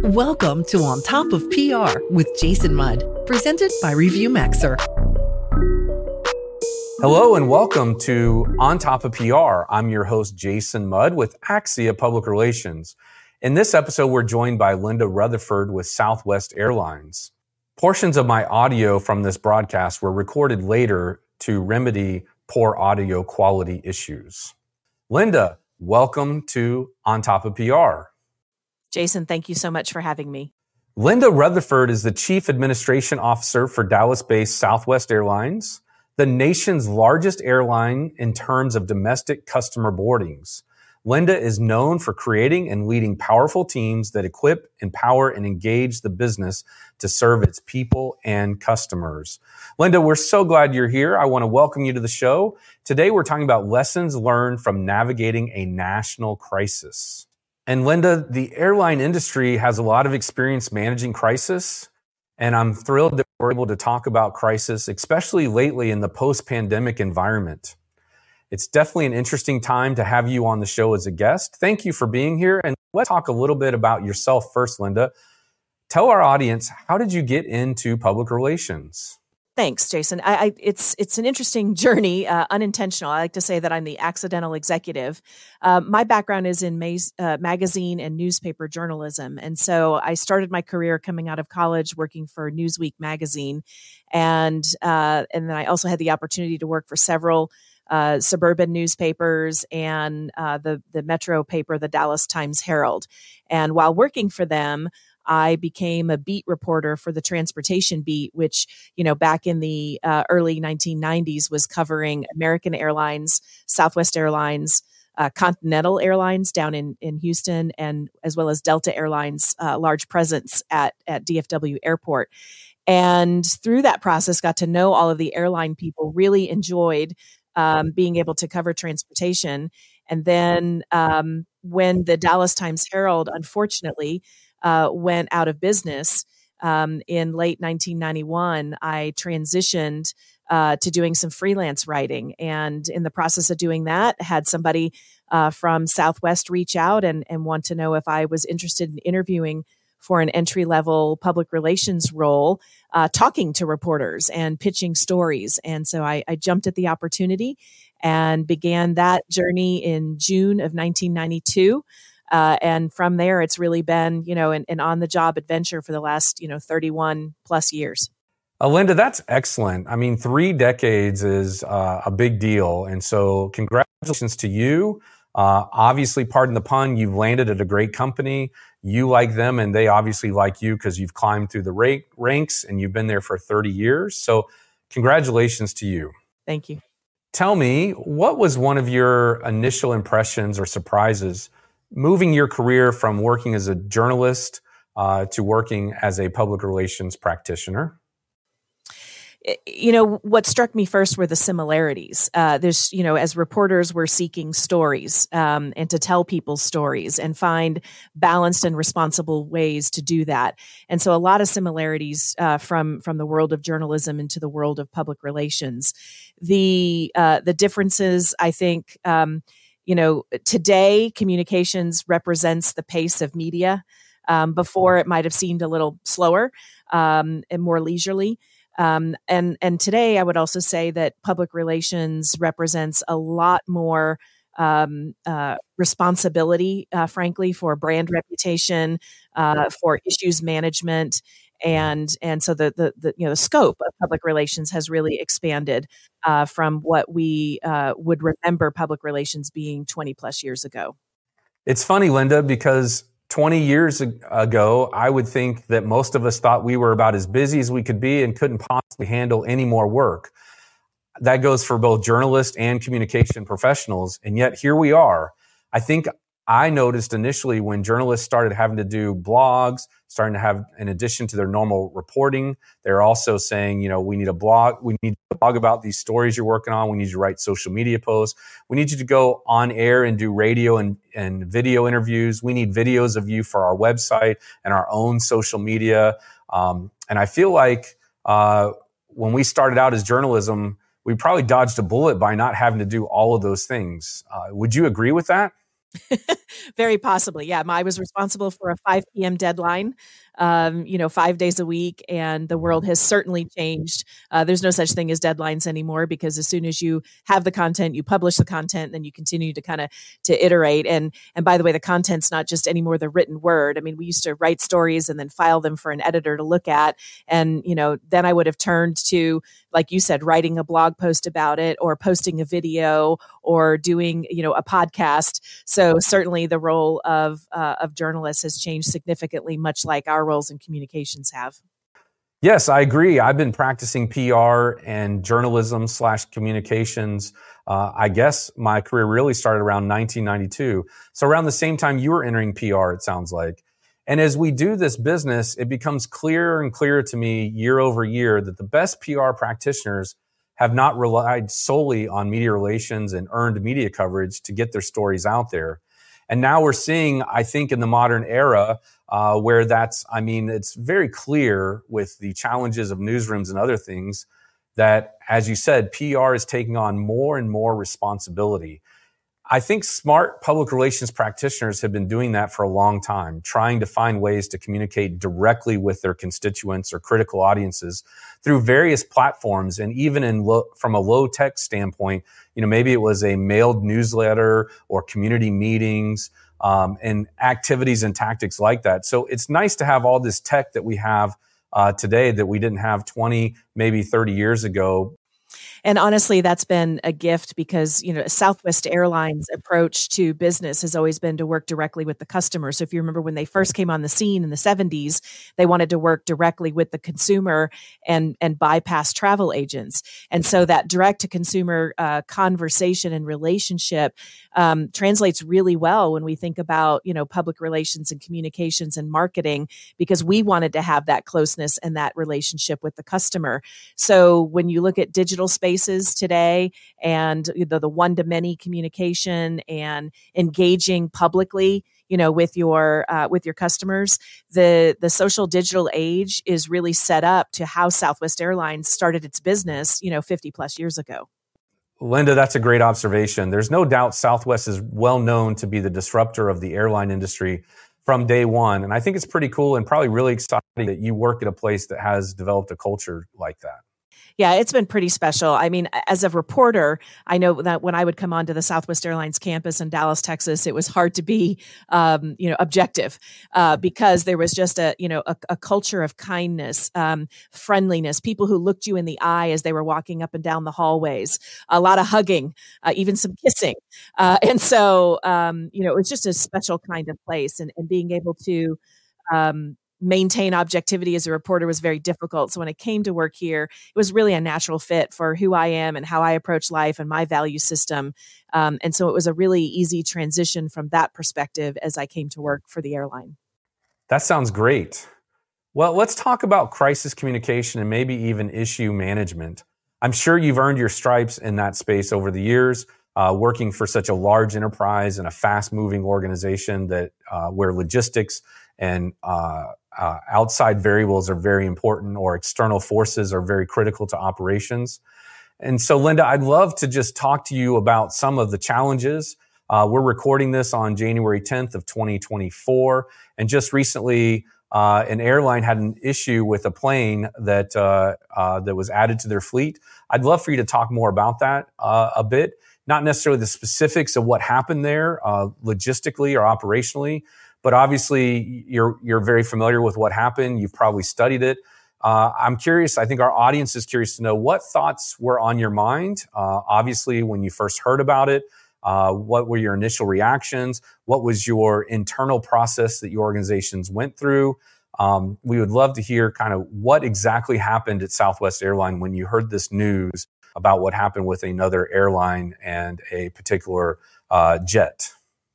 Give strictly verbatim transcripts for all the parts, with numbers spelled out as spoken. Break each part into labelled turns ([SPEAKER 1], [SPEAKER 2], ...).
[SPEAKER 1] Welcome to On Top of P R with Jason Mudd, presented by Review Maxer.
[SPEAKER 2] Hello and welcome to On Top of P R. I'm your host, Jason Mudd with Axia Public Relations. In this episode, we're joined by Linda Rutherford with Southwest Airlines. Portions of my audio from this broadcast were recorded later to remedy poor audio quality issues. Linda, welcome to On Top of P R.
[SPEAKER 3] Jason, thank you so much for having me.
[SPEAKER 2] Linda Rutherford is the Chief Administration Officer for Dallas-based Southwest Airlines, the nation's largest airline in terms of domestic customer boardings. Linda is known for creating and leading powerful teams that equip, empower, and engage the business to serve its people and customers. Linda, we're so glad you're here. I want to welcome you to the show. Today, we're talking about lessons learned from navigating a national crisis. And Linda, the airline industry has a lot of experience managing crisis, and I'm thrilled that we're able to talk about crisis, especially lately in the post-pandemic environment. It's definitely an interesting time to have you on the show as a guest. Thank you for being here, and let's talk a little bit about yourself first, Linda. Tell our audience, how did you get into public relations?
[SPEAKER 3] Thanks, Jason. I, I, it's it's an interesting journey, uh, unintentional. I like to say that I'm the accidental executive. Uh, my background is in ma- uh, magazine and newspaper journalism. And so I started my career coming out of college working for Newsweek magazine. And, uh, and then I also had the opportunity to work for several uh, suburban newspapers and uh, the, the metro paper, the Dallas Times-Herald. And while working for them, I became a beat reporter for the transportation beat, which, you know, back in the uh, early nineteen nineties was covering American Airlines, Southwest Airlines, uh, Continental Airlines down in, in Houston, and as well as Delta Airlines, uh, large presence at, at D F W Airport. And through that process, got to know all of the airline people, really enjoyed um, being able to cover transportation. And then um, when the Dallas Times-Herald, unfortunately, Uh, went out of business um, in late nineteen ninety-one, I transitioned uh, to doing some freelance writing. And in the process of doing that, had somebody uh, from Southwest reach out and, and want to know if I was interested in interviewing for an entry-level public relations role, uh, talking to reporters and pitching stories. And so I, I jumped at the opportunity and began that journey in June of nineteen ninety-two. Uh, and from there, it's really been, you know, an, an on-the-job adventure for the last, you know, thirty-one plus years.
[SPEAKER 2] Uh, Linda, that's excellent. I mean, three decades is uh, a big deal. And so congratulations to you. Uh, obviously, pardon the pun, you've landed at a great company. You like them and they obviously like you because you've climbed through the ra- ranks and you've been there for thirty years. So congratulations to you.
[SPEAKER 3] Thank you.
[SPEAKER 2] Tell me, what was one of your initial impressions or surprises moving your career from working as a journalist uh, to working as a public relations practitioner?
[SPEAKER 3] You know, what struck me first were the similarities. Uh, there's, you know, as reporters, we're seeking stories um, and to tell people's stories and find balanced and responsible ways to do that. And so a lot of similarities uh, from from the world of journalism into the world of public relations. The uh, the differences, I think, um, you know, today communications represents the pace of media. Um, before it might have seemed a little slower um, and more leisurely. Um, and and today I would also say that public relations represents a lot more um, uh, responsibility, uh, frankly, for brand reputation, uh, for issues management. And and so the, the the you know the scope of public relations has really expanded uh, from what we uh, would remember public relations being twenty plus years ago.
[SPEAKER 2] It's funny, Linda, because twenty years ago, I would think that most of us thought we were about as busy as we could be and couldn't possibly handle any more work. That goes for both journalists and communication professionals. And yet here we are. I think I noticed initially when journalists started having to do blogs, starting to have, in addition to their normal reporting, they're also saying, you know, we need a blog, we need to blog about these stories you're working on. We need you to write social media posts. We need you to go on air and do radio and, and video interviews. We need videos of you for our website and our own social media. Um, and I feel like uh, when we started out as journalism, we probably dodged a bullet by not having to do all of those things. Uh, would you agree with that?
[SPEAKER 3] Very possibly. Yeah. I was responsible for a five p.m. deadline, um, you know, five days a week. And the world has certainly changed. Uh, there's no such thing as deadlines anymore, because as soon as you have the content, you publish the content, then you continue to kind of to iterate. And, and by the way, the content's not just anymore the written word. I mean, we used to write stories and then file them for an editor to look at. And, you know, then I would have turned to, like you said, writing a blog post about it, or posting a video, or doing, you know, a podcast. So certainly the role of uh, of journalists has changed significantly, much like our roles in communications have.
[SPEAKER 2] Yes, I agree. I've been practicing P R and journalism slash communications. Uh, I guess my career really started around nineteen ninety-two. So around the same time you were entering P R, it sounds like. And as we do this business, it becomes clearer and clearer to me year over year that the best P R practitioners have not relied solely on media relations and earned media coverage to get their stories out there. And now we're seeing, I think, in the modern era, uh, where that's, I mean, it's very clear with the challenges of newsrooms and other things that, as you said, P R is taking on more and more responsibility. I think smart public relations practitioners have been doing that for a long time, trying to find ways to communicate directly with their constituents or critical audiences through various platforms. And even in lo- from a low tech standpoint, you know, maybe it was a mailed newsletter or community meetings, um, and activities and tactics like that. So it's nice to have all this tech that we have uh, today that we didn't have twenty, maybe thirty years ago.
[SPEAKER 3] And honestly, that's been a gift, because, you know, Southwest Airlines' approach to business has always been to work directly with the customer. So if you remember when they first came on the scene in the seventies, they wanted to work directly with the consumer and, and bypass travel agents. And so that direct to consumer uh, conversation and relationship um, translates really well when we think about, you know, public relations and communications and marketing, because we wanted to have that closeness and that relationship with the customer. So when you look at digital spaces today, and the, the one-to-many communication and engaging publicly, you know, with your uh, with your customers, the the social digital age is really set up to how Southwest Airlines started its business, you know, fifty plus years ago.
[SPEAKER 2] Linda, that's a great observation. There's no doubt Southwest is well known to be the disruptor of the airline industry from day one. And I think it's pretty cool and probably really exciting that you work at a place that has developed a culture like that.
[SPEAKER 3] Yeah, it's been pretty special. I mean, as a reporter, I know that when I would come onto the Southwest Airlines campus in Dallas, Texas, it was hard to be, um, you know, objective uh, because there was just a, you know, a, a culture of kindness, um, friendliness, people who looked you in the eye as they were walking up and down the hallways, a lot of hugging, uh, even some kissing. Uh, and so, um, you know, it was just a special kind of place, and, and being able to, um, maintain objectivity as a reporter was very difficult. So when I came to work here, it was really a natural fit for who I am and how I approach life and my value system. Um, and so it was a really easy transition from that perspective as I came to work for the airline.
[SPEAKER 2] That sounds great. Well, let's talk about crisis communication and maybe even issue management. I'm sure you've earned your stripes in that space over the years, uh, working for such a large enterprise and a fast-moving organization that uh, where logistics and uh, uh, outside variables are very important, or external forces are very critical to operations. And so, Linda, I'd love to just talk to you about some of the challenges. Uh, we're recording this on January tenth of twenty twenty-four. And just recently, uh, an airline had an issue with a plane that uh, uh, that was added to their fleet. I'd love for you to talk more about that uh, a bit, not necessarily the specifics of what happened there uh, logistically or operationally, but obviously you're you're very familiar with what happened. You've probably studied it. Uh, I'm curious, I think our audience is curious to know what thoughts were on your mind, uh, obviously, when you first heard about it. Uh, what were your initial reactions? What was your internal process that your organizations went through? Um, we would love to hear kind of what exactly happened at Southwest Airlines when you heard this news about what happened with another airline and a particular uh, jet.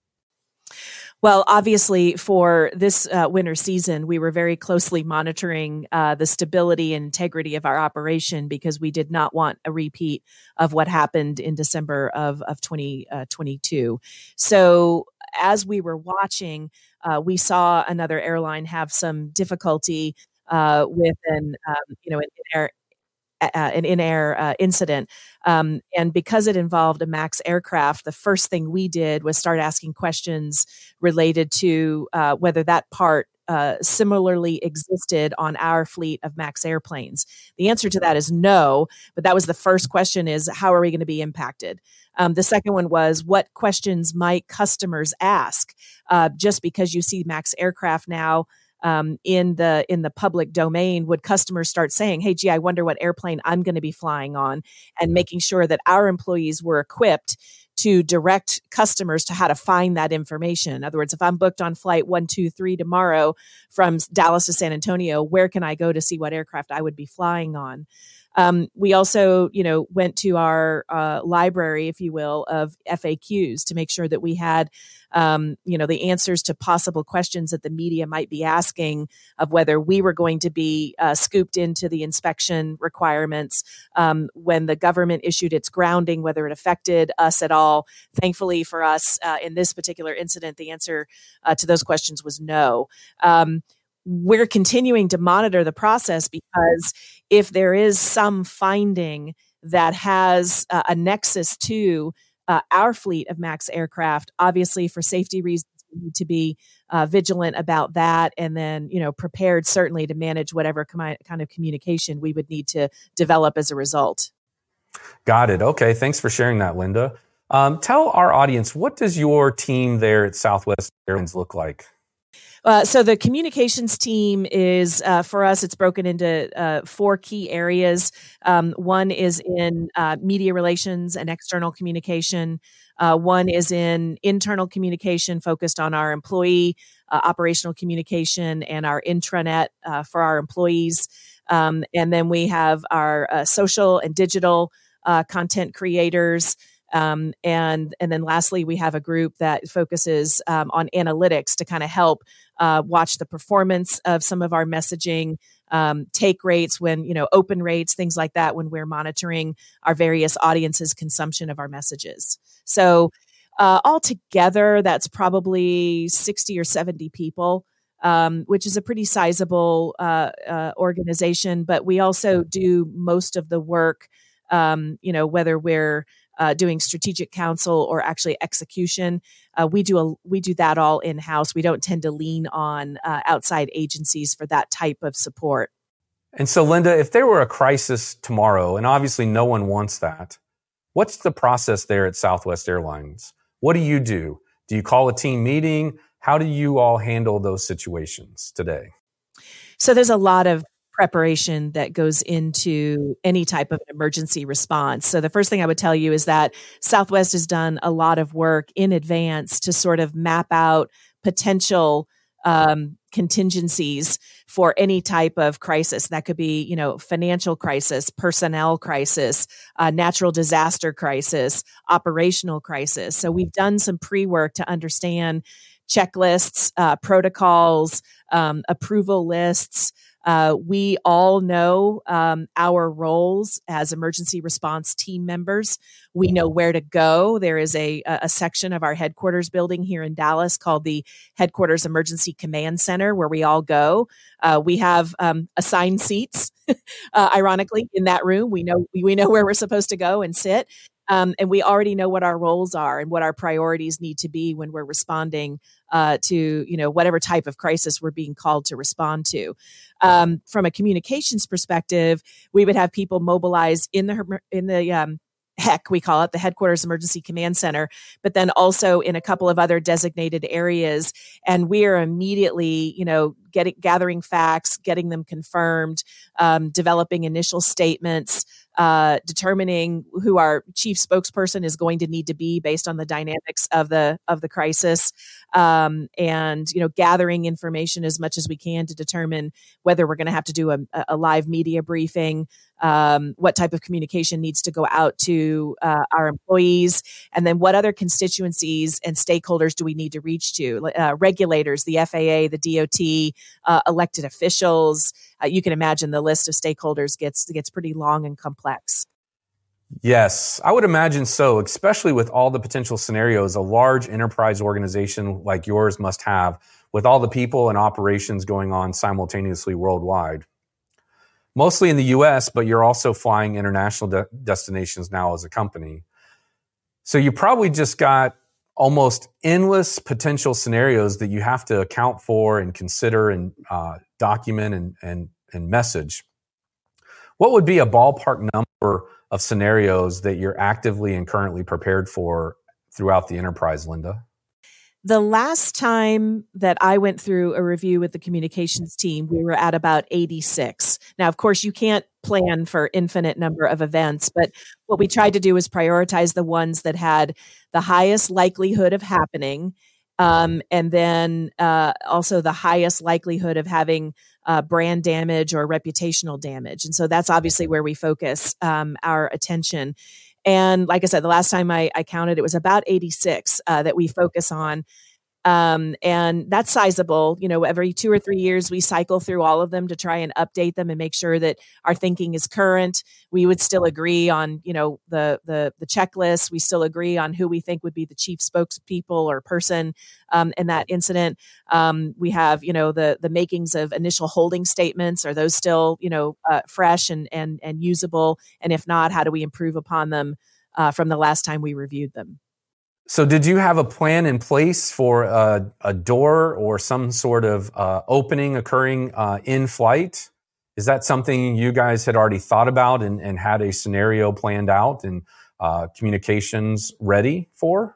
[SPEAKER 3] Well, obviously, for this uh, winter season, we were very closely monitoring uh, the stability and integrity of our operation, because we did not want a repeat of what happened in December of, of twenty twenty-two. So as we were watching, uh, we saw another airline have some difficulty uh, with an, um, you know, an air uh, an in-air uh, incident. Um, and because it involved a MAX aircraft, the first thing we did was start asking questions related to uh, whether that part uh, similarly existed on our fleet of MAX airplanes. The answer to that is no, but that was the first question: is how are we going to be impacted? Um, the second one was, what questions might customers ask? Uh, just because you see MAX aircraft now um, in the in the public domain, would customers start saying, "Hey, gee, I wonder what airplane I'm going to be flying on," and making sure that our employees were equipped to direct customers to how to find that information. In other words, if I'm booked on flight one two three tomorrow from Dallas to San Antonio, where can I go to see what aircraft I would be flying on? Um, we also, you know, went to our uh, library, if you will, of F A Qs to make sure that we had, um, you know, the answers to possible questions that the media might be asking of whether we were going to be uh, scooped into the inspection requirements um, when the government issued its grounding, whether it affected us at all. Thankfully for us, uh, in this particular incident, the answer uh, to those questions was no. Um, We're continuing to monitor the process, because if there is some finding that has uh, a nexus to uh, our fleet of MAX aircraft, obviously for safety reasons, we need to be uh, vigilant about that, and then, you know, prepared certainly to manage whatever com- kind of communication we would need to develop as a result.
[SPEAKER 2] Got it. Okay. Thanks for sharing that, Linda. Um, tell our audience, what does your team there at Southwest Airlines look like?
[SPEAKER 3] Uh, so the communications team is, uh, for us, it's broken into uh, four key areas. Um, one is in uh, media relations and external communication. Uh, one is in internal communication focused on our employee uh, operational communication and our intranet uh, for our employees. Um, and then we have our uh, social and digital uh, content creators. Um, and and then lastly, we have a group that focuses um, on analytics to kind of help uh, watch the performance of some of our messaging, um, take rates when, you know, open rates, things like that, when we're monitoring our various audiences' consumption of our messages. So uh, altogether, that's probably sixty or seventy people, um, which is a pretty sizable uh, uh, organization. But we also do most of the work, um, you know, whether we're Uh, doing strategic counsel or actually execution, uh, we do a, we do that all in house. We don't tend to lean on uh, outside agencies for that type of support.
[SPEAKER 2] And so, Linda, if there were a crisis tomorrow, and obviously no one wants that, what's the process there at Southwest Airlines? What do you do? Do you call a team meeting? How do you all handle those situations today?
[SPEAKER 3] So there's a lot of preparation that goes into any type of emergency response. So the first thing I would tell you is that Southwest has done a lot of work in advance to sort of map out potential um, contingencies for any type of crisis. That could be, you know, financial crisis, personnel crisis, uh, natural disaster crisis, operational crisis. So we've done some pre-work to understand checklists, uh, protocols, um, approval lists. Uh, we all know um, our roles as emergency response team members. We know where to go. There is a, a section of our headquarters building here in Dallas called the Headquarters Emergency Command Center, where we all go. Uh, we have um, assigned seats, uh, ironically, in that room. We know we know where we're supposed to go and sit. Um, and we already know what our roles are and what our priorities need to be when we're responding uh, to, you know, whatever type of crisis we're being called to respond to. Um, from a communications perspective, we would have people mobilized in the in the um, HEC, we call it, the Headquarters Emergency Command Center, but then also in a couple of other designated areas. And we are immediately, you know, getting gathering facts, getting them confirmed, um, developing initial statements, uh, determining who our chief spokesperson is going to need to be based on the dynamics of the of the crisis, um, and you know, gathering information as much as we can to determine whether we're going to have to do a, a live media briefing, um, what type of communication needs to go out to uh, our employees, and then what other constituencies and stakeholders do we need to reach to? Uh, regulators, the F A A, the D O T, uh, elected officials. Uh, you can imagine the list of stakeholders gets gets pretty long and complex.
[SPEAKER 2] Yes, I would imagine so, especially with all the potential scenarios a large enterprise organization like yours must have, with all the people and operations going on simultaneously worldwide. mostly in the U S, but you're also flying international de- destinations now as a company. So you probably just got almost endless potential scenarios that you have to account for and consider and uh, document and, and, and message. What would be a ballpark number of scenarios that you're actively and currently prepared for throughout the enterprise, Linda?
[SPEAKER 3] The last time that I went through a review with the communications team, we were at about eighty-six. Now, of course, you can't plan for infinite number of events, but what we tried to do was prioritize the ones that had the highest likelihood of happening, um, and then uh, also the highest likelihood of having uh, brand damage or reputational damage. And so that's obviously where we focus um, our attention. And like I said, the last time I, I counted, it was about eighty-six uh, that we focus on. Um, and that's sizable. You know, every two or three years, we cycle through all of them to try and update them and make sure that our thinking is current. We would still agree on, you know, the the the checklist. We still agree on who we think would be the chief spokespeople or person um, in that incident. Um, we have, you know, the the makings of initial holding statements. Are those still, you know, uh, fresh and and and usable? And if not, how do we improve upon them uh, from the last time we reviewed them?
[SPEAKER 2] So did you have a plan in place for a, a door or some sort of uh, opening occurring uh, in flight? Is that something you guys had already thought about and, and had a scenario planned out and uh, communications ready for?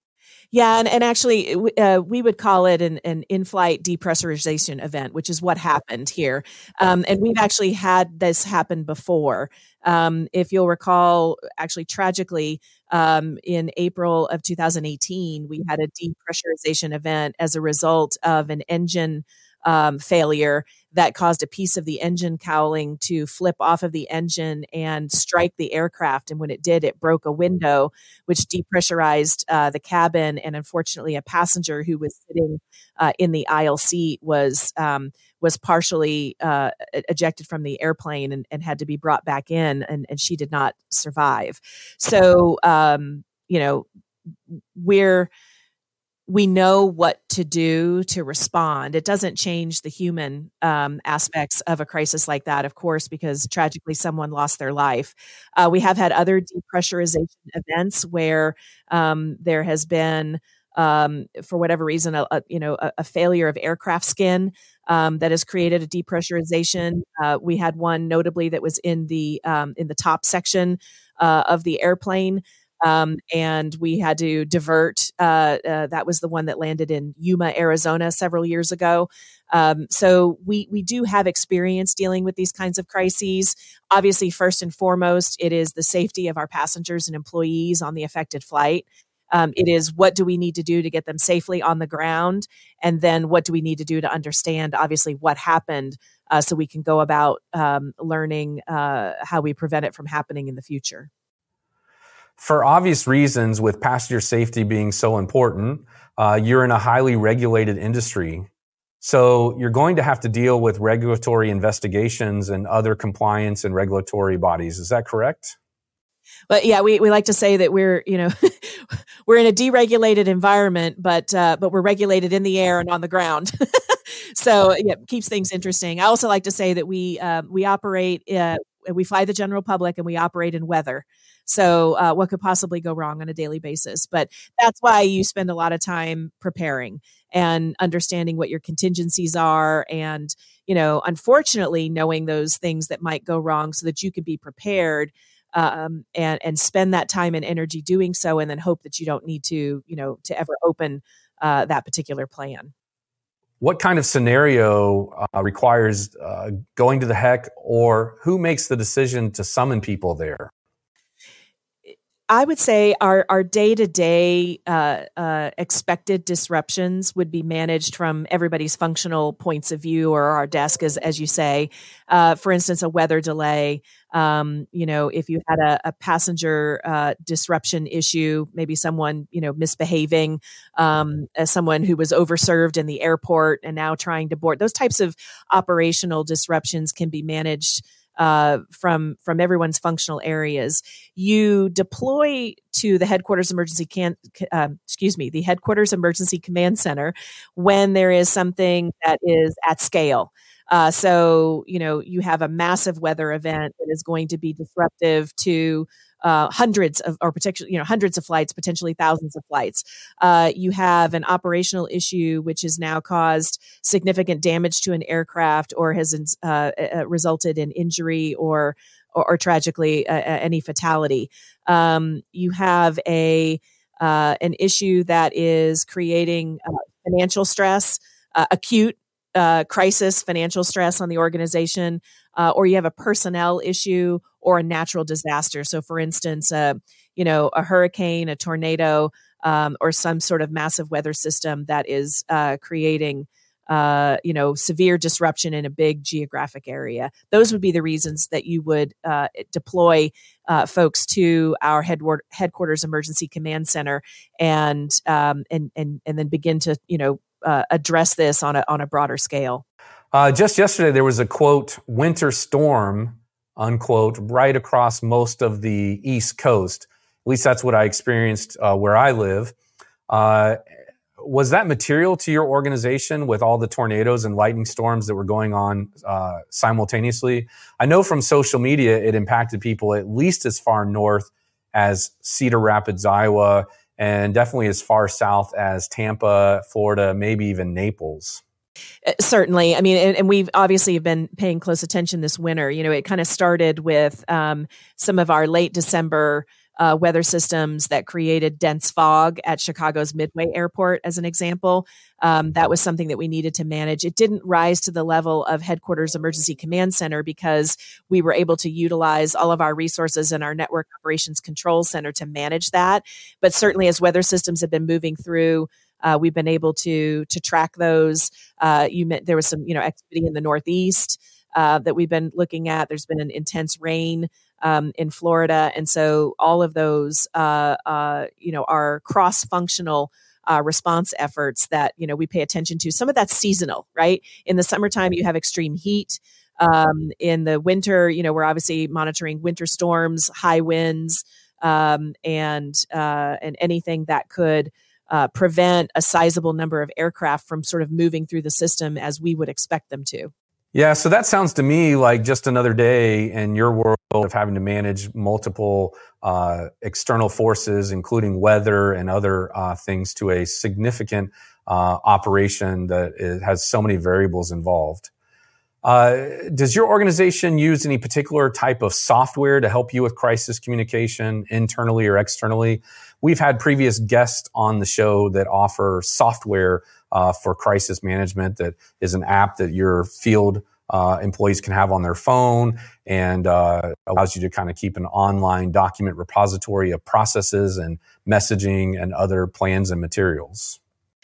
[SPEAKER 3] Yeah, and, and actually, uh, we would call it an, an in-flight depressurization event, which is what happened here. Um, and we've actually had this happen before. Um, if you'll recall, actually, tragically, um, in April of two thousand eighteen, we had a depressurization event as a result of an engine um, failure that caused a piece of the engine cowling to flip off of the engine and strike the aircraft. And when it did, it broke a window, which depressurized uh, the cabin. And unfortunately, a passenger who was sitting uh, in the aisle seat was um, was partially uh, ejected from the airplane and, and had to be brought back in, and, and she did not survive. So, um, you know, we're we know what to do to respond. It doesn't change the human um, aspects of a crisis like that, of course, because tragically someone lost their life. Uh, we have had other depressurization events where um, there has been, um, for whatever reason, a, a you know a, a failure of aircraft skin um, that has created a depressurization. Uh, we had one notably that was in the um, in the top section uh, of the airplane. Um, and we had to divert. Uh, uh, that was the one that landed in Yuma, Arizona, several years ago. Um, so we we do have experience dealing with these kinds of crises. Obviously, first and foremost, it is the safety of our passengers and employees on the affected flight. Um, it is what do we need to do to get them safely on the ground, and then what do we need to do to understand, obviously, what happened, uh, so we can go about um, learning uh, how we prevent it from happening in the future.
[SPEAKER 2] For obvious reasons, with passenger safety being so important, uh, you're in a highly regulated industry. So you're going to have to deal with regulatory investigations and other compliance and regulatory bodies. Is that correct?
[SPEAKER 3] But yeah, we, we like to say that we're, you know, we're in a deregulated environment, but uh, but we're regulated in the air and on the ground. So yeah, it keeps things interesting. I also like to say that we uh, we operate, uh, we fly the general public, and we operate in weather. So uh, what could possibly go wrong on a daily basis? But that's why you spend a lot of time preparing and understanding what your contingencies are, and, you know, unfortunately, knowing those things that might go wrong so that you can be prepared. Um, and and spend that time and energy doing so, and then hope that you don't need to, you know, to ever open uh, that particular plan.
[SPEAKER 2] What kind of scenario uh, requires uh, going to the heck, or who makes the decision to summon people there?
[SPEAKER 3] I would say our our day to day expected disruptions would be managed from everybody's functional points of view, or our desk, as as you say. Uh, for instance, a weather delay. Um, you know, if you had a, a passenger uh, disruption issue, maybe someone, you know, misbehaving, um, as someone who was overserved in the airport and now trying to board. Those types of operational disruptions can be managed Uh, from from everyone's functional areas. You deploy to the headquarters emergency can uh, excuse me the headquarters emergency command center when there is something that is at scale. Uh, so, you know, you have a massive weather event that is going to be disruptive to uh, hundreds of, or particularly, you know, hundreds of flights, potentially thousands of flights. Uh, you have an operational issue which has now caused significant damage to an aircraft or has uh, uh, resulted in injury or or, or tragically uh, any fatality. Um, you have a uh, an issue that is creating uh, financial stress, uh, acute uh, crisis, financial stress on the organization, uh, or you have a personnel issue or a natural disaster. So, for instance, uh, you know, a hurricane, a tornado, um, or some sort of massive weather system that is uh, creating Uh, you know, severe disruption in a big geographic area. Those would be the reasons that you would uh, deploy uh, folks to our headquarters, headquarters emergency command center, and um, and and and then begin to you know uh, address this on a on a broader scale.
[SPEAKER 2] Uh, just yesterday, there was a quote winter storm unquote right across most of the East Coast. At least that's what I experienced uh, where I live. Uh, Was that material to your organization with all the tornadoes and lightning storms that were going on uh, simultaneously? I know from social media it impacted people at least as far north as Cedar Rapids, Iowa, and definitely as far south as Tampa, Florida, maybe even Naples.
[SPEAKER 3] Certainly. I mean, and, and we've obviously been paying close attention this winter. You know, it kind of started with um, some of our late December Uh, weather systems that created dense fog at Chicago's Midway Airport, as an example. Um, that was something that we needed to manage. It didn't rise to the level of Headquarters Emergency Command Center because we were able to utilize all of our resources in our Network Operations Control Center to manage that. But certainly, as weather systems have been moving through, uh, we've been able to to track those. Uh, you meant there was some you know activity in the Northeast uh, that we've been looking at. There's been an intense rain Um, in Florida. And so all of those, uh, uh, you know, are cross-functional uh, response efforts that, you know, we pay attention to. Some of that's seasonal, right? In the summertime, you have extreme heat. Um, in the winter, you know, we're obviously monitoring winter storms, high winds, um, and, uh, and anything that could uh, prevent a sizable number of aircraft from sort of moving through the system as we would expect them to.
[SPEAKER 2] Yeah, so that sounds to me like just another day in your world of having to manage multiple uh, external forces, including weather and other uh, things, to a significant uh, operation that is, has so many variables involved. Uh, does your organization use any particular type of software to help you with crisis communication internally or externally? We've had previous guests on the show that offer software uh, for crisis management that is an app that your field uh, employees can have on their phone and uh, allows you to kind of keep an online document repository of processes and messaging and other plans and materials.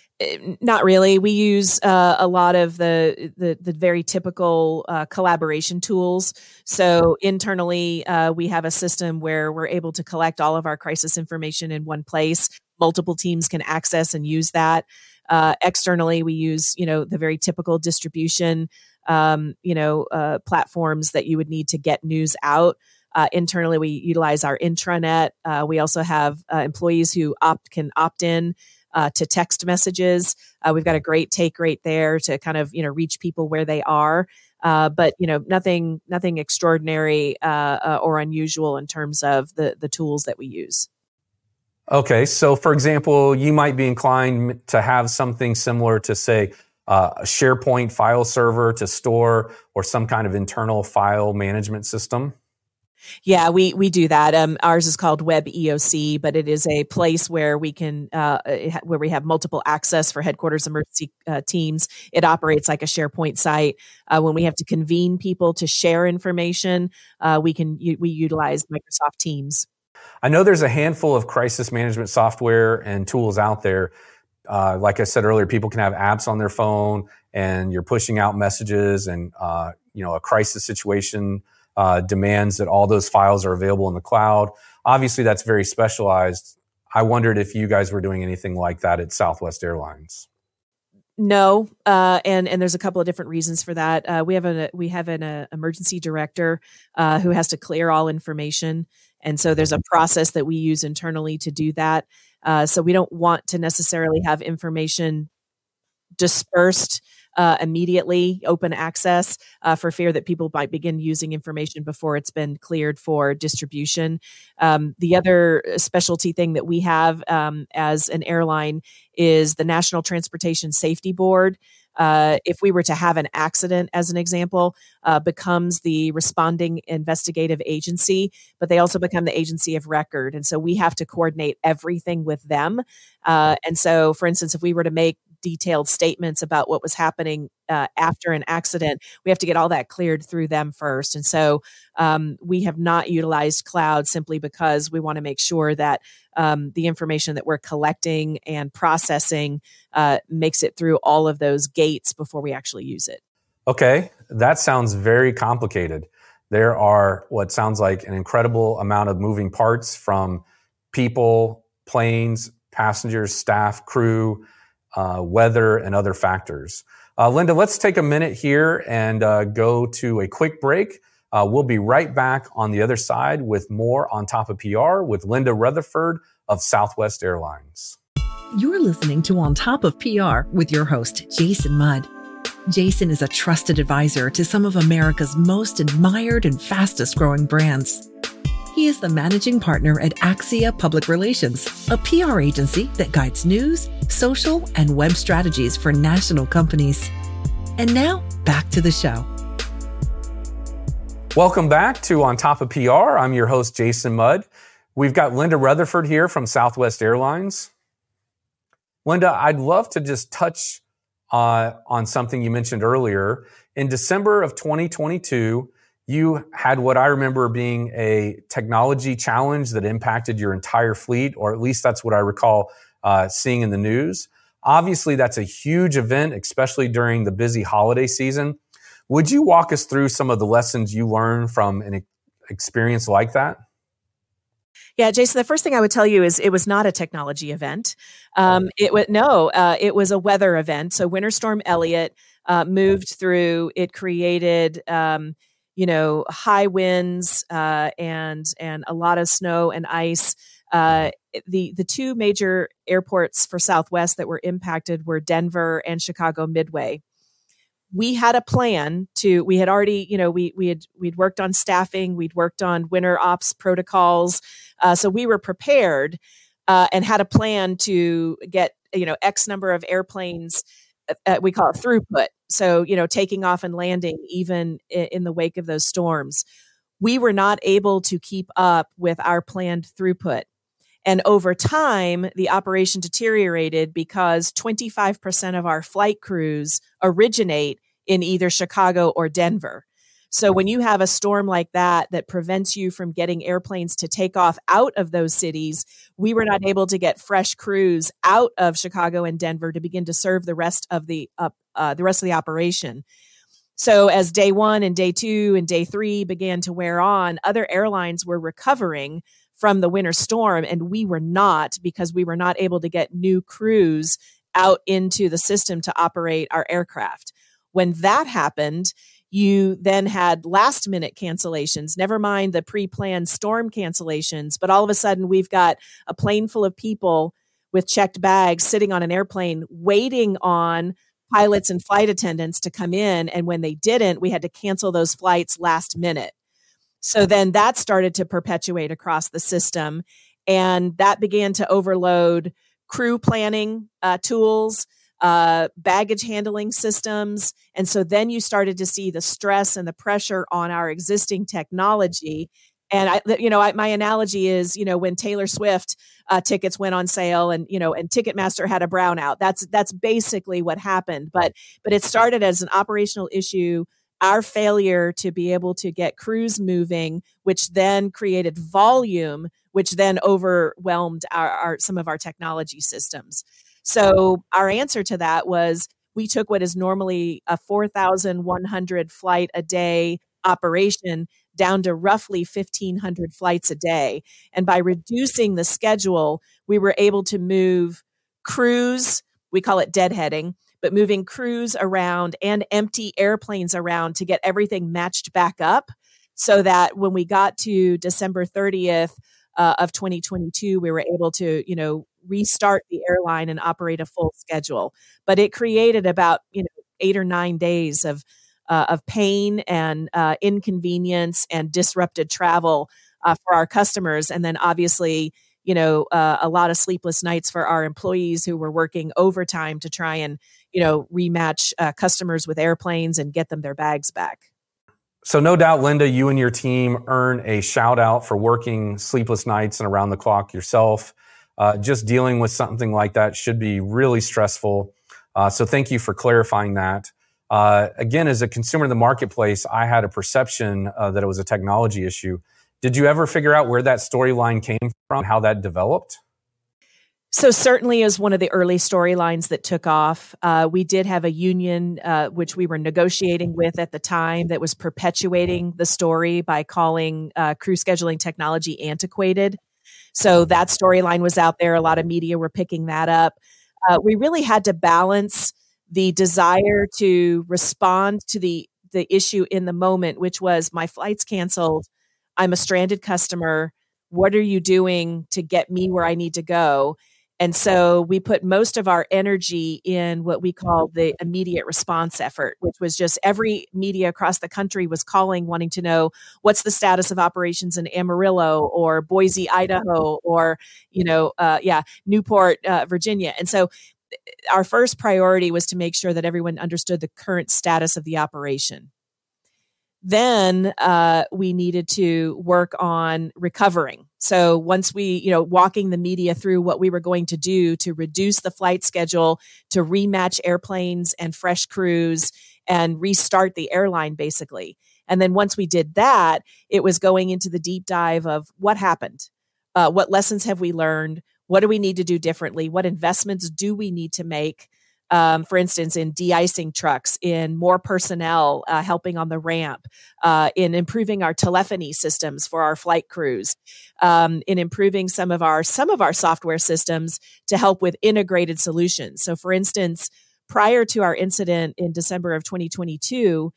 [SPEAKER 3] Not really. We use uh, a lot of the the, the very typical uh, collaboration tools. So internally, uh, we have a system where we're able to collect all of our crisis information in one place. Multiple teams can access and use that. Uh, externally, we use you know the very typical distribution um, you know uh, platforms that you would need to get news out. Uh, internally, we utilize our intranet. Uh, we also have uh, employees who opt can opt in Uh, to text messages. Uh, we've got a great take rate there to kind of, you know, reach people where they are. Uh, but, you know, nothing, nothing extraordinary uh, uh, or unusual in terms of the, the tools that we use.
[SPEAKER 2] Okay. So for example, you might be inclined to have something similar to, say, uh, a SharePoint file server to store, or some kind of internal file management system.
[SPEAKER 3] Yeah, we we do that. Um, ours is called Web E O C, but it is a place where we can uh, where we have multiple access for headquarters emergency uh, teams. It operates like a SharePoint site. Uh, when we have to convene people to share information, uh, we can we utilize Microsoft Teams.
[SPEAKER 2] I know there's a handful of crisis management software and tools out there. Uh, like I said earlier, people can have apps on their phone, and you're pushing out messages, and uh, you know a crisis situation Uh, demands that all those files are available in the cloud. Obviously, that's very specialized. I wondered if you guys were doing anything like that at Southwest Airlines.
[SPEAKER 3] No, uh, and and there's a couple of different reasons for that. Uh, we have a we have an uh, emergency director uh, who has to clear all information, and so there's a process that we use internally to do that. Uh, so we don't want to necessarily have information dispersed uh, immediately, open access, uh, for fear that people might begin using information before it's been cleared for distribution. Um, the other specialty thing that we have um, as an airline is the National Transportation Safety Board. Uh, if we were to have an accident, as an example, uh, becomes the responding investigative agency, but they also become the agency of record. And so we have to coordinate everything with them. Uh, and so, for instance, if we were to make detailed statements about what was happening uh, after an accident, we have to get all that cleared through them first. And so um, we have not utilized cloud simply because we want to make sure that um, the information that we're collecting and processing uh, makes it through all of those gates before we actually use it.
[SPEAKER 2] Okay, that sounds very complicated. There are what sounds like an incredible amount of moving parts, from people, planes, passengers, staff, crew, uh, weather, and other factors. Uh, Linda, let's take a minute here and uh, go to a quick break. Uh, we'll be right back on the other side with more On Top of P R with Linda Rutherford of Southwest Airlines.
[SPEAKER 1] You're listening to On Top of P R with your host, Jason Mudd. Jason is a trusted advisor to some of America's most admired and fastest growing brands. He is the managing partner at Axia Public Relations, a P R agency that guides news, social, and web strategies for national companies. And now, back to the show.
[SPEAKER 2] Welcome back to On Top of P R. I'm your host, Jason Mudd. We've got Linda Rutherford here from Southwest Airlines. Linda, I'd love to just touch uh, on something you mentioned earlier. In December of twenty twenty-two, you had what I remember being a technology challenge that impacted your entire fleet, or at least that's what I recall uh, seeing in the news. Obviously, that's a huge event, especially during the busy holiday season. Would you walk us through some of the lessons you learned from an experience like that?
[SPEAKER 3] Yeah, Jason, the first thing I would tell you is it was not a technology event. Um, it was no, uh, it was a weather event. So Winter Storm Elliott uh, moved through. It created, um, you know, high winds uh, and and a lot of snow and ice. Uh, the the two major airports for Southwest that were impacted were Denver and Chicago Midway. We had a plan to, we had already, you know, we, we had, we'd worked on staffing, we'd worked on winter ops protocols. Uh, so we were prepared uh, and had a plan to get, you know, X number of airplanes, uh, we call it throughput. So, you know, taking off and landing even in, in the wake of those storms. We were not able to keep up with our planned throughput. And over time, the operation deteriorated because twenty-five percent of our flight crews originate in either Chicago or Denver. So when you have a storm like that that prevents you from getting airplanes to take off out of those cities, we were not able to get fresh crews out of Chicago and Denver to begin to serve the rest of the uh, uh, the rest of the operation. So as day one and day two and day three began to wear on, other airlines were recovering from the winter storm, and we were not, because we were not able to get new crews out into the system to operate our aircraft. When that happened, you then had last minute cancellations, never mind the pre-planned storm cancellations, but all of a sudden we've got a plane full of people with checked bags sitting on an airplane waiting on pilots and flight attendants to come in. And when they didn't, we had to cancel those flights last minute. So then that started to perpetuate across the system, and that began to overload crew planning uh, tools, uh, baggage handling systems. And so then you started to see the stress and the pressure on our existing technology. And I, you know, I, my analogy is, you know, when Taylor Swift uh, tickets went on sale, and you know, and Ticketmaster had a brownout. That's that's basically what happened. But but it started as an operational issue. Our failure to be able to get crews moving, which then created volume, which then overwhelmed our, our some of our technology systems. So our answer to that was we took what is normally a four thousand one hundred flight a day operation down to roughly fifteen hundred flights a day. And by reducing the schedule, we were able to move crews, we call it deadheading, but moving crews around and empty airplanes around to get everything matched back up, so that when we got to December thirtieth uh, of twenty twenty-two, we were able to, you know, restart the airline and operate a full schedule. But it created about, you know, eight or nine days of uh, of pain and uh, inconvenience and disrupted travel uh, for our customers. And then obviously, you know, uh, a lot of sleepless nights for our employees who were working overtime to try and, you know, rematch uh, customers with airplanes and get them their bags back.
[SPEAKER 2] So no doubt, Linda, you and your team earn a shout out for working sleepless nights and around the clock yourself. Uh, just dealing with something like that should be really stressful. Uh, so thank you for clarifying that. Uh, again, as a consumer in the marketplace, I had a perception uh, that it was a technology issue. Did you ever figure out where that storyline came from, how that developed?
[SPEAKER 3] So certainly is one of the early storylines that took off. Uh, we did have a union, uh, which we were negotiating with at the time, that was perpetuating the story by calling uh, crew scheduling technology antiquated. So that storyline was out there. A lot of media were picking that up. Uh, we really had to balance the desire to respond to the, the issue in the moment, which was my flight's canceled. I'm a stranded customer. What are you doing to get me where I need to go? And so we put most of our energy in what we call the immediate response effort, which was just every media across the country was calling, wanting to know what's the status of operations in Amarillo or Boise, Idaho, or, you know, uh, yeah, Newport, uh, Virginia. And so our first priority was to make sure that everyone understood the current status of the operation. Then uh, we needed to work on recovering. So once we, you know, walking the media through what we were going to do to reduce the flight schedule, to rematch airplanes and fresh crews and restart the airline, basically. And then once we did that, it was going into the deep dive of what happened, uh, what lessons have we learned, what do we need to do differently, what investments do we need to make. Um, for instance, in de-icing trucks, in more personnel uh, helping on the ramp, uh, in improving our telephony systems for our flight crews, um, in improving some of our some of our software systems to help with integrated solutions. So, for instance, prior to our incident in December of twenty twenty-two,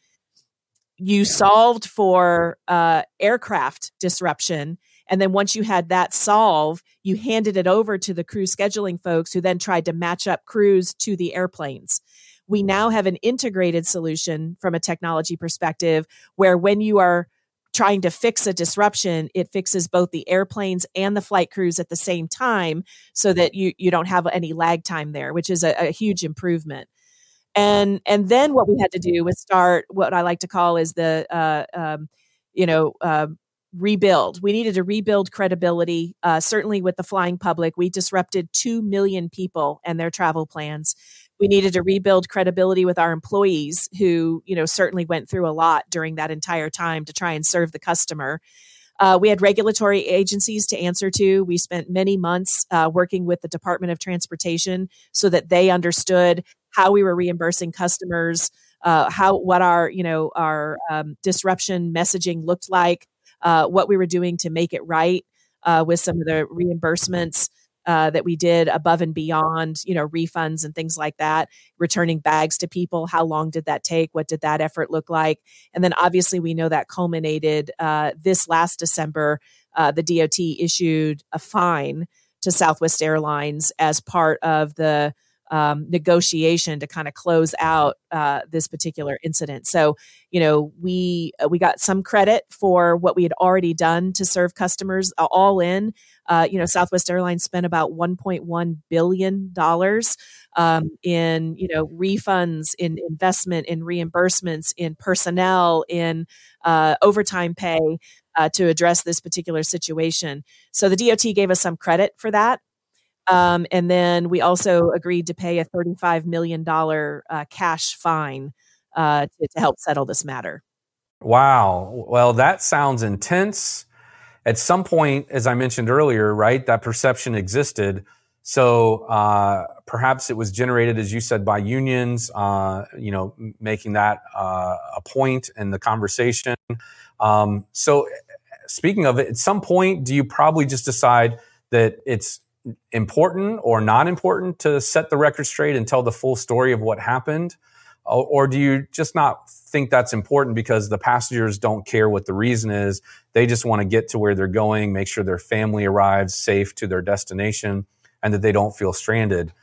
[SPEAKER 3] you solved for uh, aircraft disruption. And then once you had that solve, you handed it over to the crew scheduling folks who then tried to match up crews to the airplanes. We now have an integrated solution from a technology perspective where when you are trying to fix a disruption, it fixes both the airplanes and the flight crews at the same time so that you, you don't have any lag time there, which is a, a huge improvement. And and then what we had to do was start what I like to call is the, uh, um, you know, uh, rebuild. We needed to rebuild credibility. Uh, certainly with the flying public, we disrupted two million people and their travel plans. We needed to rebuild credibility with our employees who, you know, certainly went through a lot during that entire time to try and serve the customer. Uh, we had regulatory agencies to answer to. We spent many months uh, working with the Department of Transportation so that they understood how we were reimbursing customers, uh, how what our, you know, our um, disruption messaging looked like. Uh, what we were doing to make it right uh, with some of the reimbursements uh, that we did above and beyond, you know, refunds and things like that, returning bags to people. How long did that take? What did that effort look like? And then obviously we know that culminated uh, this last December. Uh, the D O T issued a fine to Southwest Airlines as part of the Um, negotiation to kind of close out uh, this particular incident. So, you know, we uh, we got some credit for what we had already done to serve customers. Uh, all in, uh, you know, Southwest Airlines spent about one point one billion dollars um, in, you know, refunds, in investment, in reimbursements, in personnel, in uh, overtime pay uh, to address this particular situation. So the D O T gave us some credit for that. Um, and then we also agreed to pay a thirty-five million dollars uh, cash fine uh, to, to help settle this matter.
[SPEAKER 2] Wow. Well, that sounds intense. At some point, as I mentioned earlier, right, that perception existed. So uh, perhaps it was generated, as you said, by unions, uh, you know, making that uh, a point in the conversation. Um, so speaking of it, at some point, do you probably just decide that it's important or not important to set the record straight and tell the full story of what happened? Or, or do you just not think that's important because the passengers don't care what the reason is? They just want to get to where they're going, make sure their family arrives safe to their destination, and that they don't feel stranded.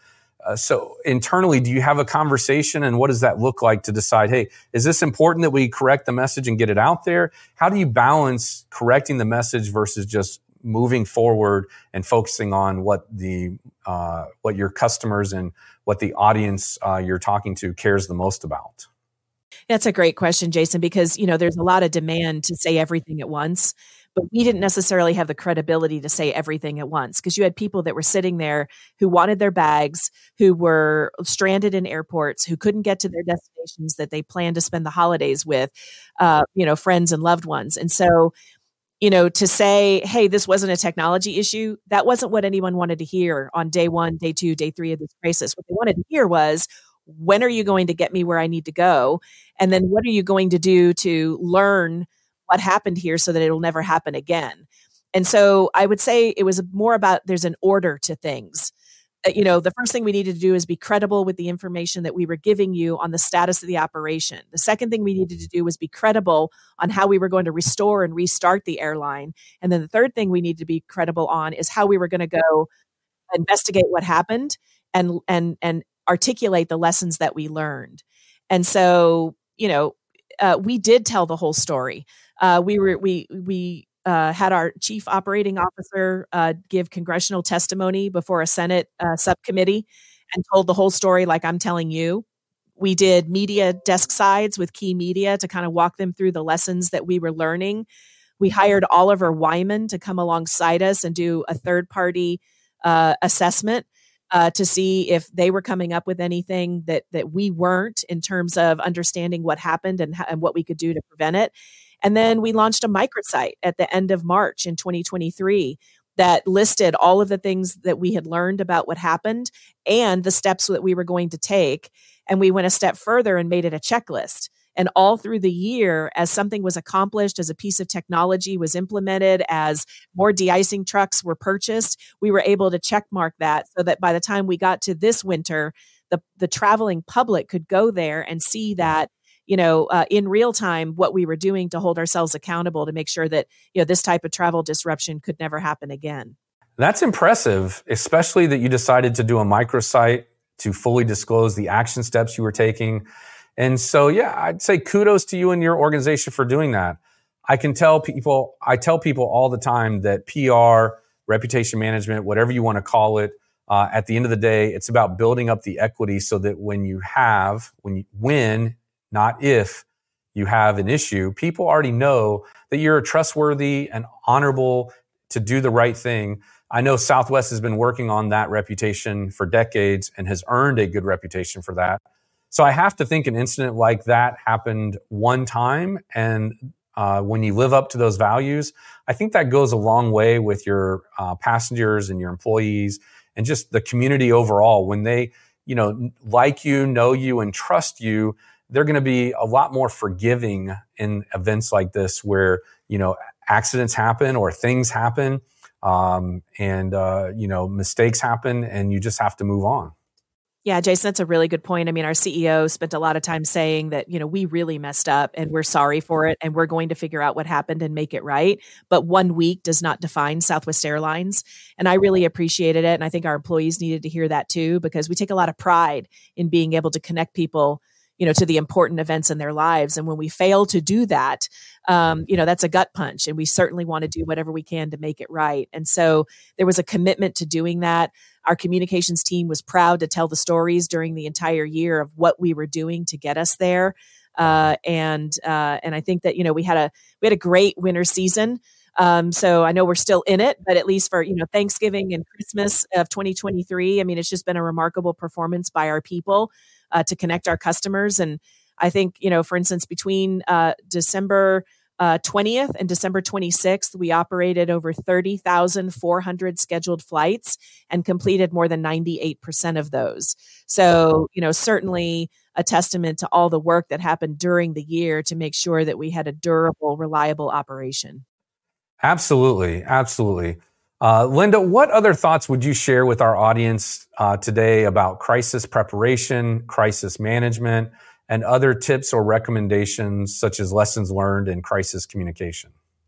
[SPEAKER 2] uh, so internally, do you have a conversation, and what does that look like to decide, hey, is this important that we correct the message and get it out there? How do you balance correcting the message versus just moving forward and focusing on what the uh, what your customers and what the audience uh, you're talking to cares the most about?
[SPEAKER 3] That's a great question, Jason, because, you know, there's a lot of demand to say everything at once, but we didn't necessarily have the credibility to say everything at once, because you had people that were sitting there who wanted their bags, who were stranded in airports, who couldn't get to their destinations that they planned to spend the holidays with, uh, you know, friends and loved ones. And so, you know, to say, hey, this wasn't a technology issue, that wasn't what anyone wanted to hear on day one, day two, day three of this crisis. What they wanted to hear was, when are you going to get me where I need to go? And then what are you going to do to learn what happened here so that it'll never happen again? And so I would say it was more about there's an order to things. Uh, you know, the first thing we needed to do is be credible with the information that we were giving you on the status of the operation. The second thing we needed to do was be credible on how we were going to restore and restart the airline. And then the third thing we needed to be credible on is how we were going to go investigate what happened and and and articulate the lessons that we learned. And so, you know, uh, we did tell the whole story. Uh, we were we we uh, had our chief operating officer uh, give congressional testimony before a Senate uh, subcommittee and told the whole story like I'm telling you. We did media desk sides with key media to kind of walk them through the lessons that we were learning. We hired Oliver Wyman to come alongside us and do a third party uh, assessment Uh, to see if they were coming up with anything that that we weren't in terms of understanding what happened and, and what we could do to prevent it. And then we launched a microsite at the end of March in twenty twenty-three that listed all of the things that we had learned about what happened and the steps that we were going to take. And we went a step further and made it a checklist. And all through the year, as something was accomplished, as a piece of technology was implemented, as more de-icing trucks were purchased, we were able to check mark that so that by the time we got to this winter, the, the traveling public could go there and see that, you know, uh, in real time, what we were doing to hold ourselves accountable to make sure that, you know, this type of travel disruption could never happen again.
[SPEAKER 2] That's impressive, especially that you decided to do a microsite to fully disclose the action steps you were taking. And so, yeah, I'd say kudos to you and your organization for doing that. I can tell people, I tell people all the time that P R, reputation management, whatever you want to call it, uh, at the end of the day, it's about building up the equity so that when you have, when you win, not if you have an issue, people already know that you're trustworthy and honorable to do the right thing. I know Southwest has been working on that reputation for decades and has earned a good reputation for that. So I have to think an incident like that happened one time. And uh, when you live up to those values, I think that goes a long way with your uh, passengers and your employees and just the community overall. When they, you know, like you, know you, and trust you, they're going to be a lot more forgiving in events like this where, you know, accidents happen or things happen um, and, uh, you know, mistakes happen and you just have to move on.
[SPEAKER 3] Yeah, Jason, that's a really good point. I mean, our C E O spent a lot of time saying that, you know, we really messed up and we're sorry for it and we're going to figure out what happened and make it right. But one week does not define Southwest Airlines. And I really appreciated it. And I think our employees needed to hear that too, because we take a lot of pride in being able to connect people, you know, to the important events in their lives. And when we fail to do that, um, you know, that's a gut punch. And we certainly want to do whatever we can to make it right. And so there was a commitment to doing that. Our communications team was proud to tell the stories during the entire year of what we were doing to get us there. Uh, and uh, and I think that, you know, we had a we had a great winter season. Um, so I know we're still in it, but at least for, you know, Thanksgiving and Christmas of twenty twenty-three, I mean, it's just been a remarkable performance by our people uh, to connect our customers. And I think, you know, for instance, between uh, December uh, twentieth and December twenty-sixth, we operated over thirty thousand four hundred scheduled flights and completed more than ninety-eight percent of those. So, you know, certainly a testament to all the work that happened during the year to make sure that we had a durable, reliable operation.
[SPEAKER 2] Absolutely. Absolutely. Uh, Linda, what other thoughts would you share with our audience uh, today about crisis preparation, crisis management, and other tips or recommendations such as lessons learned in crisis communication?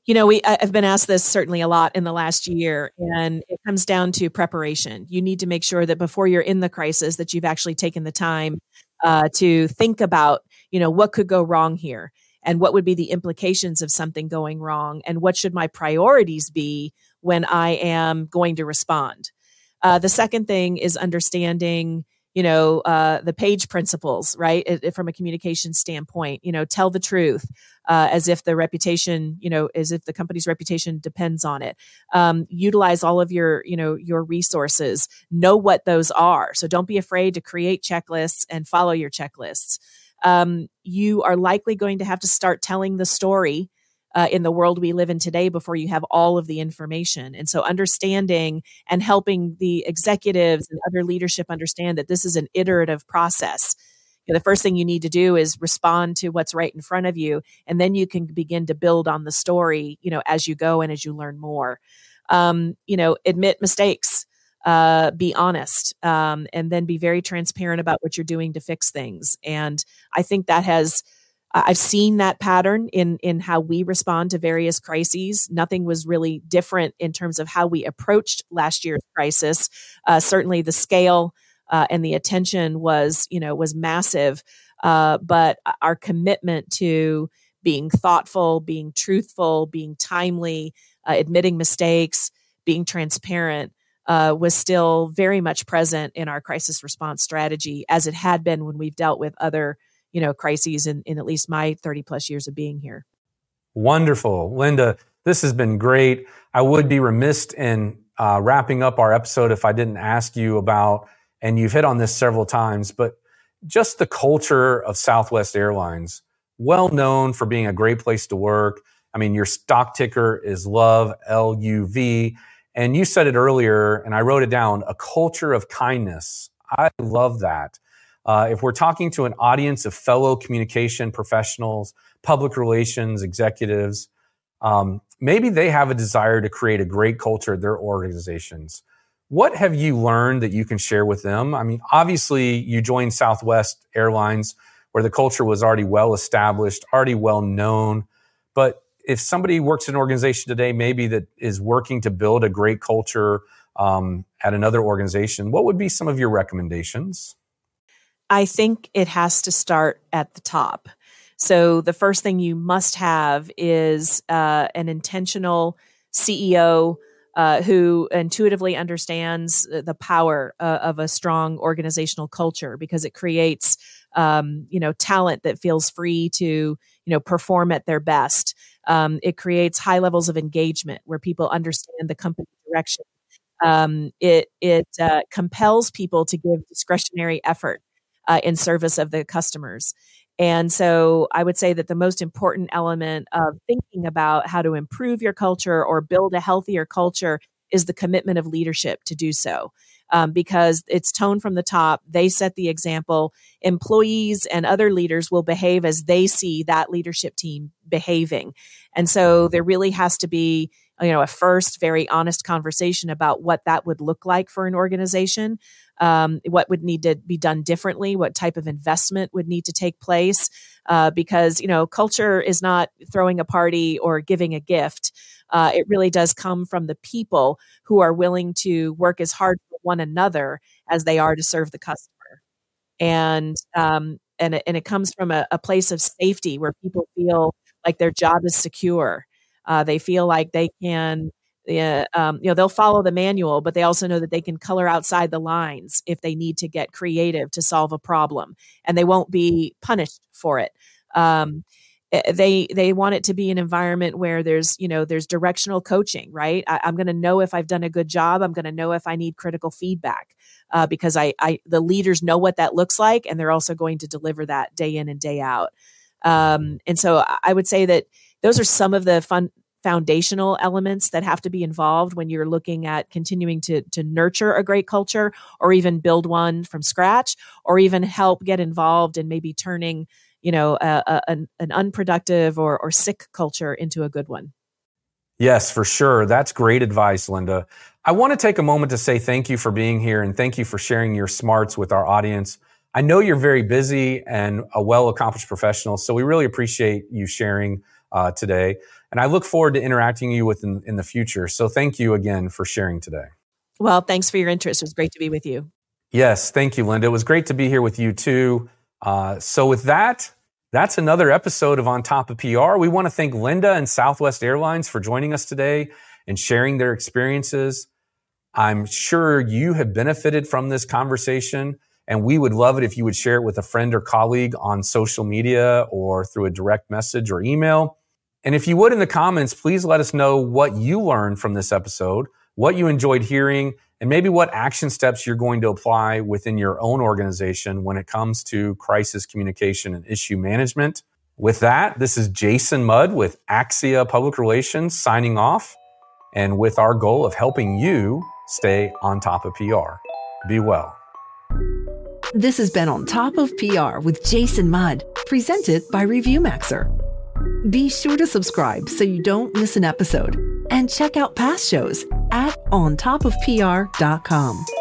[SPEAKER 3] You know, we I've been asked this certainly a lot in the last year, and it comes down to preparation. You need to make sure that before you're in the crisis, that you've actually taken the time uh, to think about, you know, what could go wrong here, and what would be the implications of something going wrong, and what should my priorities be when I am going to respond. Uh, the second thing is understanding, you know, uh, the page principles, right? It, it, from a communication standpoint, you know, tell the truth uh, as if the reputation, you know, as if the company's reputation depends on it. Um, utilize all of your, you know, your resources. Know what those are. So don't be afraid to create checklists and follow your checklists. Um, you are likely going to have to start telling the story Uh, in the world we live in today before you have all of the information. And so understanding and helping the executives and other leadership understand that this is an iterative process. You know, the first thing you need to do is respond to what's right in front of you, and then you can begin to build on the story, you know, as you go and as you learn more. Um, you know, admit mistakes, uh, be honest, um, and then be very transparent about what you're doing to fix things. And I think that has I've seen that pattern in in how we respond to various crises. Nothing was really different in terms of how we approached last year's crisis. Uh, certainly, the scale uh, and the attention was, you know, was massive. Uh, but our commitment to being thoughtful, being truthful, being timely, uh, admitting mistakes, being transparent uh, was still very much present in our crisis response strategy, as it had been when we've dealt with other you know, crises in, in at least my thirty plus years of being here.
[SPEAKER 2] Wonderful. Linda, this has been great. I would be remiss in uh, wrapping up our episode if I didn't ask you about, and you've hit on this several times, but just the culture of Southwest Airlines, well known for being a great place to work. I mean, your stock ticker is LOVE, L U V. And you said it earlier, and I wrote it down, a culture of kindness. I love that. Uh, if we're talking to an audience of fellow communication professionals, public relations executives, um, maybe they have a desire to create a great culture at their organizations. What have you learned that you can share with them? I mean, obviously, you joined Southwest Airlines where the culture was already well established, already well known. But if somebody works in an organization today, maybe that is working to build a great culture um, at another organization, what would be some of your recommendations?
[SPEAKER 3] I think it has to start at the top. So the first thing you must have is uh, an intentional C E O uh, who intuitively understands the power uh, of a strong organizational culture, because it creates, um, you know, talent that feels free to, you know, perform at their best. Um, it creates high levels of engagement where people understand the company direction. Um, it it uh, compels people to give discretionary effort Uh, in service of the customers. And so I would say that the most important element of thinking about how to improve your culture or build a healthier culture is the commitment of leadership to do so. Um, because it's tone from the top. They set the example. Employees and other leaders will behave as they see that leadership team behaving. And so there really has to be, you know, a first very honest conversation about what that would look like for an organization. Um, what would need to be done differently, what type of investment would need to take place, uh, because, you know, culture is not throwing a party or giving a gift. Uh, it really does come from the people who are willing to work as hard for one another as they are to serve the customer. And um, and, it, and it comes from a, a place of safety where people feel like their job is secure. Uh, they feel like they can Yeah, um, you know, they'll follow the manual, but they also know that they can color outside the lines if they need to get creative to solve a problem, and they won't be punished for it. Um, they they want it to be an environment where there's, you know, there's directional coaching, right? I, I'm going to know if I've done a good job. I'm going to know if I need critical feedback uh, because I, I the leaders know what that looks like, and they're also going to deliver that day in and day out. Um, and so I would say that those are some of the fun. foundational elements that have to be involved when you're looking at continuing to to nurture a great culture, or even build one from scratch, or even help get involved in maybe turning, you know, a, a, an, an unproductive or, or sick culture into a good one.
[SPEAKER 2] Yes, for sure. That's great advice, Linda. I want to take a moment to say thank you for being here, and thank you for sharing your smarts with our audience. I know you're very busy and a well-accomplished professional, so we really appreciate you sharing uh, today. And I look forward to interacting you with in, in the future. So thank you again for sharing today.
[SPEAKER 3] Well, thanks for your interest. It was great to be with you.
[SPEAKER 2] Yes, thank you, Linda. It was great to be here with you too. Uh, so with that, that's another episode of On Top of P R. We want to thank Linda and Southwest Airlines for joining us today and sharing their experiences. I'm sure you have benefited from this conversation, and we would love it if you would share it with a friend or colleague on social media or through a direct message or email. And if you would, in the comments, please let us know what you learned from this episode, what you enjoyed hearing, and maybe what action steps you're going to apply within your own organization when it comes to crisis communication and issue management. With that, this is Jason Mudd with Axia Public Relations signing off, and with our goal of helping you stay on top of P R. Be well.
[SPEAKER 1] This has been On Top of P R with Jason Mudd, presented by ReviewMaxer. Be sure to subscribe so you don't miss an episode, and check out past shows at on top of P R dot com.